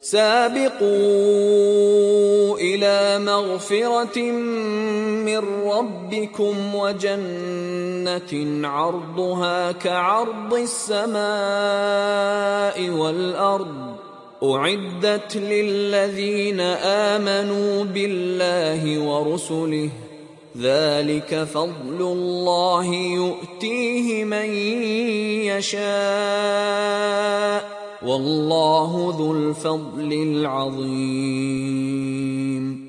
سابقوا إلى مغفرة من ربكم وجنة عرضها كعرض السماء والأرض أعدت للذين آمنوا بالله ورسله ذلك فضل الله يؤتيه من يشاء والله ذو الفضل العظيم.